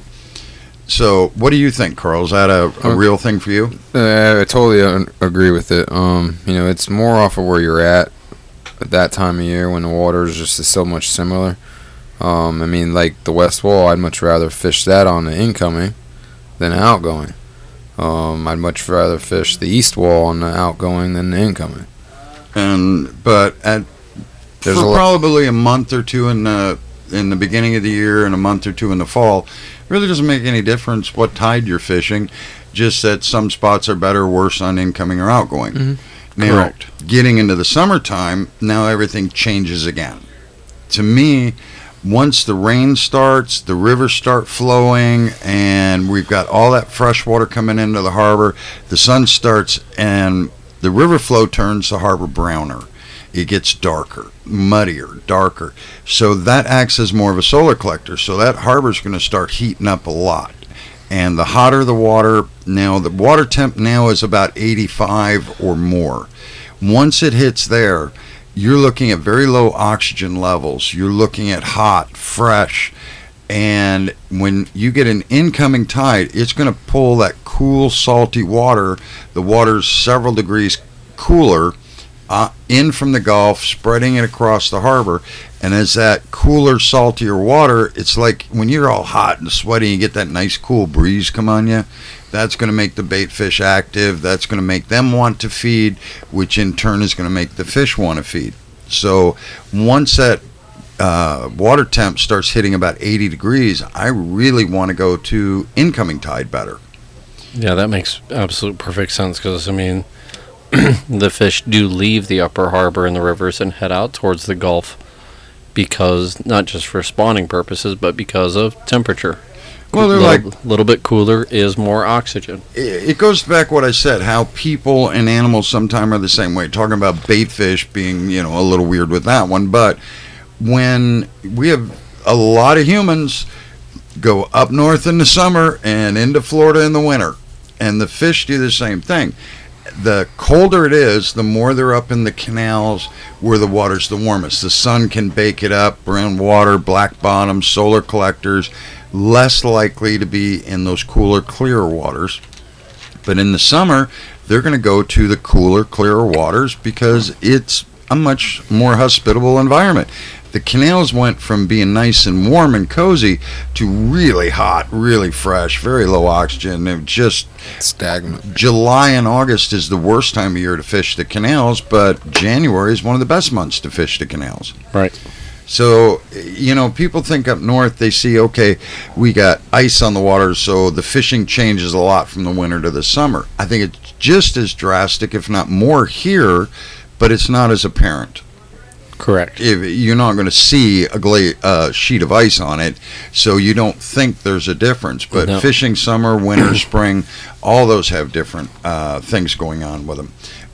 So what do you think, Carl? Is that a, a Uh, real thing for you? Uh, I totally un- agree with it. Um, you know, it's more off of where you're at at that time of year when the water is just so much similar. Um, I mean, like the West Wall, I'd much rather fish that on the incoming than the outgoing. Um, I'd much rather fish the East Wall on the outgoing than the incoming. And but at There's for a lo- probably a month or two in the in the beginning of the year and a month or two in the fall, it really doesn't make any difference what tide you're fishing. Just that some spots are better or worse on incoming or outgoing. Mhm. Now, Correct. getting into the summertime, now everything changes again. To me, once the rain starts, the rivers start flowing, and we've got all that fresh water coming into the harbor, the sun starts, and the river flow turns the harbor browner. It gets darker, muddier, darker. So that acts as more of a solar collector. So that harbor's going to start heating up a lot. And the hotter the water, now the water temp now is about eighty-five or more. Once it hits there, you're looking at very low oxygen levels. You're looking at hot, fresh. And when you get an incoming tide, it's going to pull that cool, salty water. The water's several degrees cooler uh, in from the Gulf, spreading it across the harbor. And as that cooler, saltier water, it's like when you're all hot and sweaty, you get that nice cool breeze come on you. That's going to make the bait fish active. That's going to make them want to feed, which in turn is going to make the fish want to feed. So once that uh, water temp starts hitting about eighty degrees, I really want to go to incoming tide better. Yeah, that makes absolute perfect sense because, I mean, the fish do leave the upper harbor and the rivers and head out towards the Gulf because, not just for spawning purposes, but because of temperature. Well, they're a like, little, little bit cooler is more oxygen. it it goes back what I said, how people and animals sometimes are the same way. Talking about bait fish being, you know, a little weird with that one, but when we have a lot of humans go up north in the summer and into Florida in the winter, and the fish do the same thing. The colder it is, the more they're up in the canals where the water's the warmest. The sun can bake it up, brown water, black bottoms, solar collectors, less likely to be in those cooler, clearer waters. But in the summer, they're going to go to the cooler, clearer waters because it's a much more hospitable environment. The canals went from being nice and warm and cozy to really hot, really fresh, very low oxygen. It just Stagnant. July and August is the worst time of year to fish the canals, but January is one of the best months to fish the canals. Right. So, you know, people think up north, they see, okay, we got ice on the water, so the fishing changes a lot from the winter to the summer. I think it's just as drastic, if not more here, but it's not as apparent. Correct. If you're not going to see a gla- uh, sheet of ice on it, so you don't think there's a difference. But No. fishing summer, winter, spring, all those have different uh, things going on with them.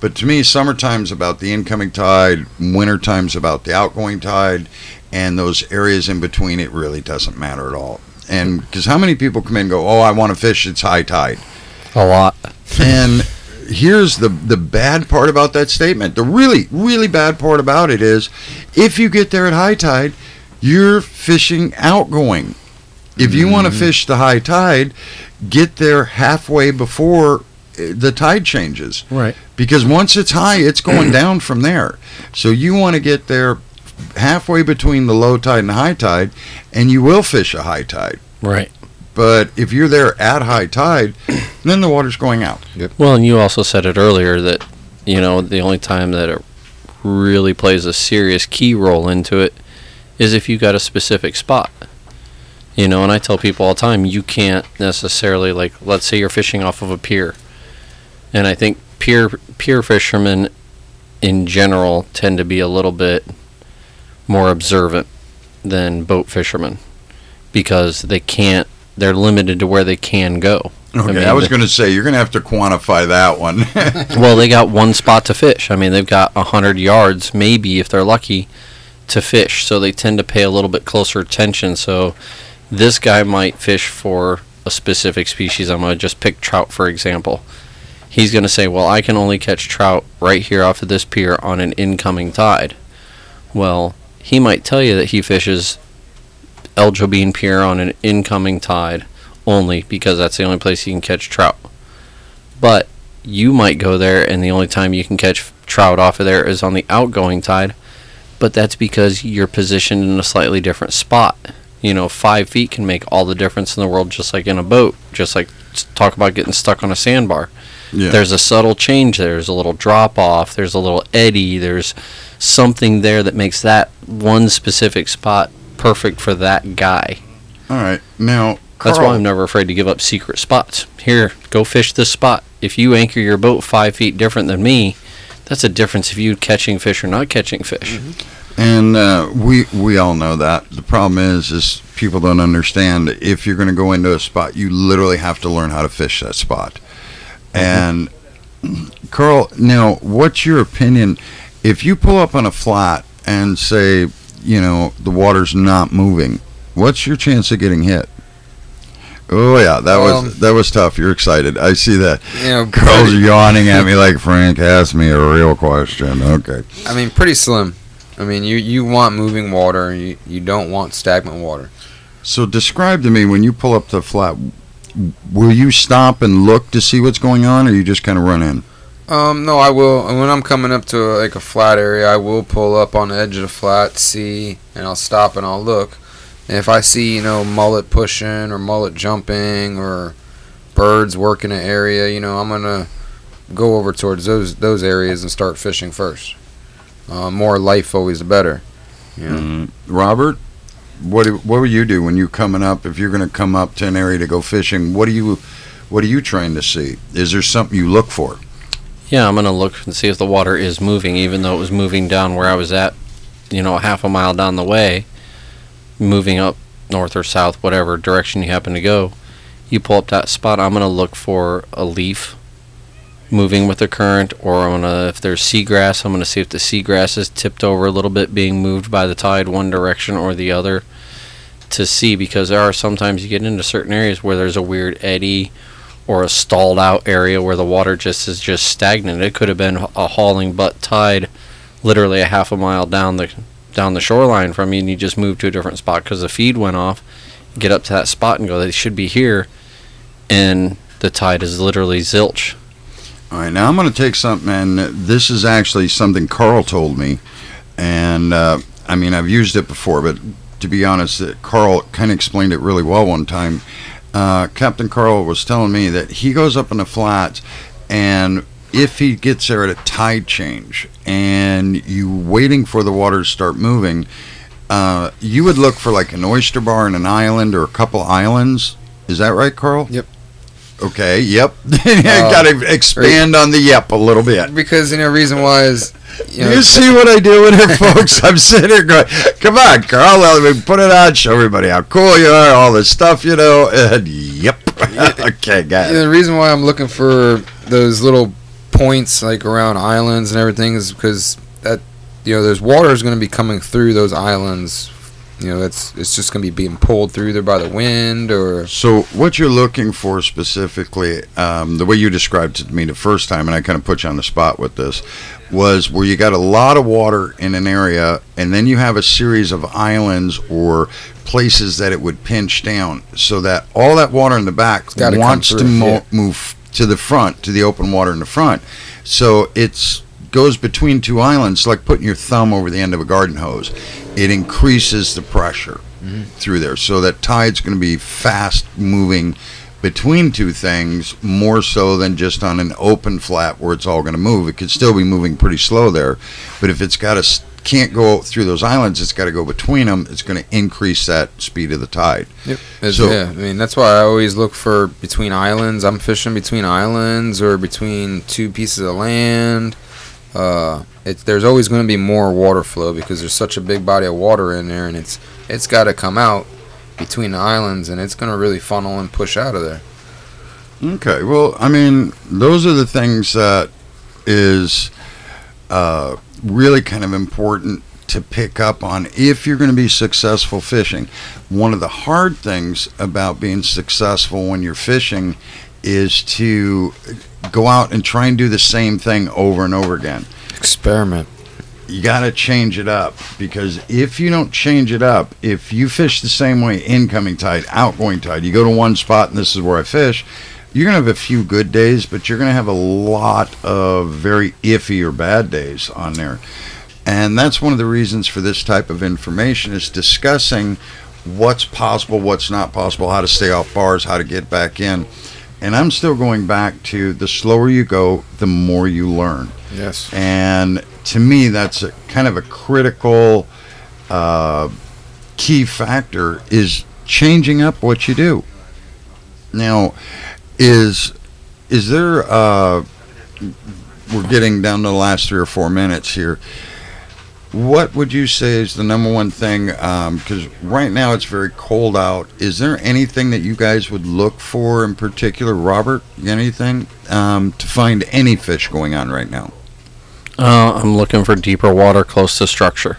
But to me, summertime's about the incoming tide, wintertime's about the outgoing tide, and those areas in between, it really doesn't matter at all. And because how many people come in and go, oh, I want to fish, it's high tide. A lot. And here's the the bad part about that statement. The really, really bad part about it is if you get there at high tide, you're fishing outgoing. If you mm-hmm. want to fish the high tide, get there halfway before the tide changes. Right. Because once it's high, it's going down from there. So you want to get there halfway between the low tide and the high tide, and you will fish a high tide. Right. But if you're there at high tide, then the water's going out. Yep. Well, and you also said it earlier that, you know, the only time that it really plays a serious key role into it is if you got a specific spot. You know, and I tell people all the time, you can't necessarily, like, let's say you're fishing off of a pier. And I think pier pier fishermen in general tend to be a little bit more observant than boat fishermen because they can't, they're limited to where they can go. Okay, I, mean, I was going to say, you're going to have to quantify that one. Well, they got one spot to fish. I mean, they've got one hundred yards, maybe, if they're lucky, to fish. So they tend to pay a little bit closer attention. So this guy might fish for a specific species. I'm going to just pick trout, for example. He's going to say, well, I can only catch trout right here off of this pier on an incoming tide. Well, he might tell you that he fishes El Jobin Pier on an incoming tide only because that's the only place you can catch trout. But you might go there and the only time you can catch trout off of there is on the outgoing tide, but that's because you're positioned in a slightly different spot. You know, five feet can make all the difference in the world, just like in a boat, just like talk about getting stuck on a sandbar. Yeah. There's a subtle change there. There's a little drop off. There's a little eddy. There's something there that makes that one specific spot perfect for that guy. All right. Now, Carl, that's why I'm never afraid to give up secret spots. Here, go fish this spot. If you anchor your boat five feet different than me, that's a difference if you catching fish or not catching fish. Mm-hmm. And uh, we we all know that. The problem is, is people don't understand. If you're going to go into a spot, you literally have to learn how to fish that spot. And Carl, now, what's your opinion? If you pull up on a flat and say, you know, the water's not moving, what's your chance of getting hit? Oh yeah, that um, was that was tough. You're excited. I see that. You know, Carl's yawning at me like, Frank, ask me a real question. Okay. I mean, pretty slim. I mean, you, you want moving water. You you don't want stagnant water. So describe to me, when you pull up to the flat, will you stop and look to see what's going on, or you just kind of run in? Um, no, I will. When I'm coming up to a, like a flat area, I will pull up on the edge of the flat, see, and I'll stop and I'll look. And if I see, you know, mullet pushing or mullet jumping or birds working an area, you know, I'm gonna go over towards those those areas and start fishing first. Uh, more life always the better. You know? Mm-hmm. Robert, what do, what will you do when you're coming up? If you're going to come up to an area to go fishing, what do you what are you trying to see? Is there something you look for? Yeah, I'm going to look and see if the water is moving, even though it was moving down where I was at, you know, half a mile down the way, moving up north or south, whatever direction you happen to go. You pull up that spot, I'm going to look for a leaf moving with the current, or I'm gonna, if there's seagrass, I'm going to see if the seagrass is tipped over a little bit, being moved by the tide one direction or the other, to see, because there are sometimes you get into certain areas where there's a weird eddy or a stalled out area where the water just is just stagnant. It could have been a hauling butt tide literally a half a mile down the down the shoreline from you, and you just moved to a different spot because the feed went off. Get up to that spot and go, they should be here, and the tide is literally zilch. All right, now I'm going to take something, and this is actually something Carl told me, and uh, I mean, I've used it before, but to be honest, Carl kind of explained it really well one time. Uh, Captain Carl was telling me that he goes up in the flats, and if he gets there at a tide change, and you waiting for the water to start moving, uh, you would look for like an oyster bar and an island or a couple islands. Is that right, Carl? Yep. Okay, yep. You Uh, got to expand on the yep a little bit. Because, you know, reason why is, you know, You see what I do with here, folks? I'm sitting here going, come on, Carl, let me put it on, show everybody how cool you are, all this stuff, you know, and yep. Okay, got the it. reason why I'm looking for those little points like around islands and everything is because that you know there's water is going to be coming through those islands. You know, that's it's just going to be being pulled through there by the wind or. So what you're looking for specifically, um, the way you described it to me the first time, and I kind of put you on the spot with this, was where you got a lot of water in an area, and then you have a series of islands or places that it would pinch down, so that all that water in the back gotta wants come to through, mo- yeah. move to the front, to the open water in the front. So it's goes between two islands, like putting your thumb over the end of a garden hose. It increases the pressure mm-hmm. through there, so that tide's going to be fast moving between two things, more so than just on an open flat where it's all going to move. It could still be moving pretty slow there, but if it's got to can't go through those islands, it's got to go between them. It's going to increase that speed of the tide. Yep. It's, So- yeah, I mean that's why I always look for between islands. I'm fishing between islands or between two pieces of land. Uh, it's there's always going to be more water flow because there's such a big body of water in there, and it's it's got to come out between the islands, and it's going to really funnel and push out of there. Okay, well, I mean, those are the things that is uh, really kind of important to pick up on if you're going to be successful fishing. One of the hard things about being successful when you're fishing is to go out and try and do the same thing over and over again. Experiment. You got to change it up, because if you don't change it up, if you fish the same way incoming tide, outgoing tide, you go to one spot and this is where I fish, you're going to have a few good days, but you're going to have a lot of very iffy or bad days on there. And that's one of the reasons for this type of information, is discussing what's possible, what's not possible, how to stay off bars, how to get back in. And I'm still going back to the slower you go, the more you learn. Yes. And to me, that's a kind of a critical uh, key factor, is changing up what you do. Now, is is there, uh, we're getting down to the last three or four minutes here. What would you say is the number one thing, because um, right now it's very cold out, is there anything that you guys would look for in particular? Robert, you got anything um, to find any fish going on right now? Uh, I'm looking for deeper water close to structure.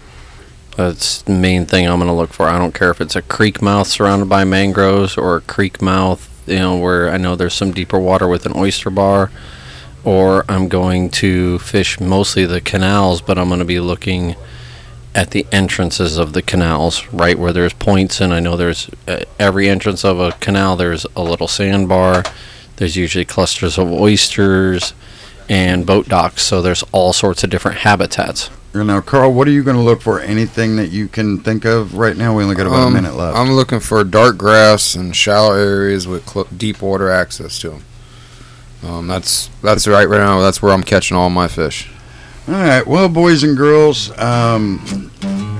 That's the main thing I'm going to look for. I don't care if it's a creek mouth surrounded by mangroves or a creek mouth, you know, where I know there's some deeper water with an oyster bar. Or I'm going to fish mostly the canals, but I'm going to be looking at the entrances of the canals, right where there's points. And I know there's uh, every entrance of a canal, there's a little sandbar. There's usually clusters of oysters and boat docks. So there's all sorts of different habitats. Now, Carl, what are you going to look for? Anything that you can think of right now? We only got about Um, a minute left. I'm looking for dark grass and shallow areas with cl- deep water access to them. Um, that's that's right right now. That's where I'm catching all my fish. All right, well, boys and girls, um,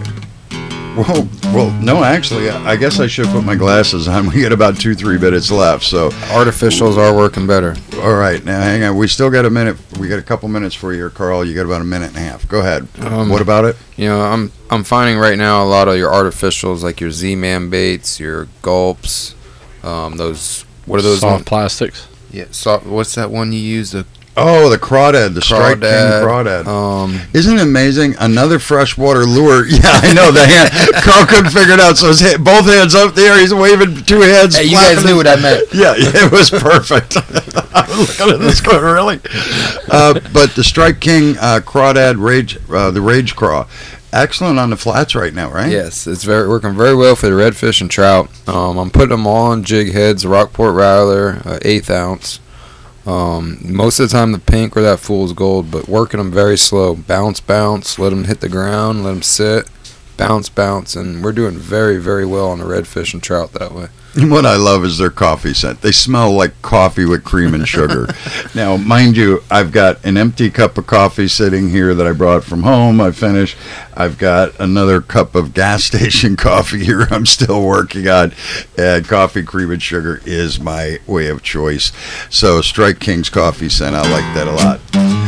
well, well, no, actually, I guess I should put my glasses on. We got about two, three minutes left, so. Artificials are working better. All right, now hang on. We still got a minute. We got a couple minutes for you here, Carl. You got about a minute and a half. Go ahead. Um, what about it? You know, I'm I'm finding right now a lot of your artificials, like your Z-Man baits, your gulps, um, those. What are those? Soft ones? plastics. Yeah. So, what's that one you use? The Oh, the crawdad, the Strike King crawdad. crawdad. Um, Isn't it amazing? Another freshwater lure. Yeah, I know. The hand. Carl couldn't figure it out, so his hand, both hands up there. He's waving two hands. hey, you guys flapping knew his- what I meant. Yeah, yeah, it was perfect. I was looking at this going, really? Uh, but the Strike King uh, crawdad, rage, uh, the Rage Craw, excellent on the flats right now, right? Yes, it's very working very well for the redfish and trout. Um, I'm putting them all on jig heads, Rockport Rattler, uh, eighth ounce. Um, most of the time the pink or that fool's gold, but working them very slow. Bounce, bounce, let them hit the ground, let them sit, bounce, bounce, and we're doing very, very well on the redfish and trout that way. What I love is their coffee scent. They smell like coffee with cream and sugar. Now, mind you, I've got an empty cup of coffee sitting here that I brought from home. I finished. I've got another cup of gas station coffee here I'm still working on. And coffee, cream, and sugar is my way of choice. So, Strike King's coffee scent, I like that a lot.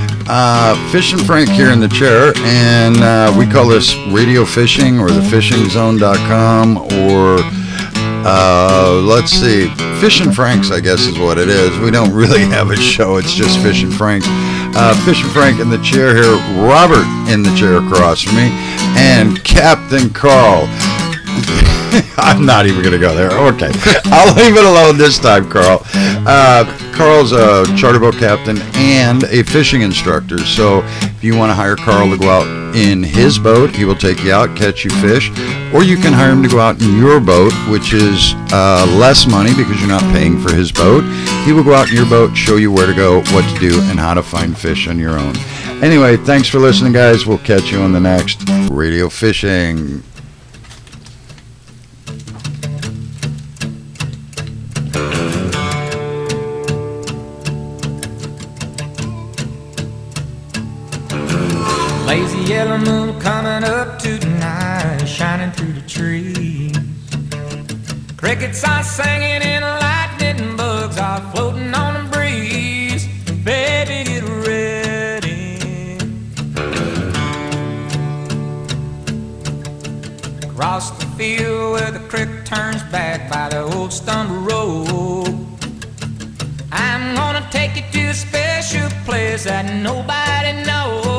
Uh, Fish and Frank here in the chair, and uh, we call this radio fishing or the fishing zone dot com or Uh, let's see. Fish and Franks, I guess, is what it is. We don't really have a show. It's just Fish and Franks. Uh, Fish and Frank in the chair here. Robert in the chair across from me. And Captain Carl. I'm not even going to go there. Okay. I'll leave it alone this time, Carl. Uh, Carl's a charter boat captain and a fishing instructor. So if you want to hire Carl to go out in his boat, he will take you out, catch you fish. Or you can hire him to go out in your boat, which is uh, less money because you're not paying for his boat. He will go out in your boat, show you where to go, what to do, and how to find fish on your own. Anyway, thanks for listening, guys. We'll catch you on the next Radio Fishing. Lazy yellow moon coming up tonight, shining through the trees. Crickets are singing and lightning bugs are floating on the breeze. Baby, get ready. Across the field where the creek turns back by the old stumble road, I'm gonna take you to a special place that nobody knows.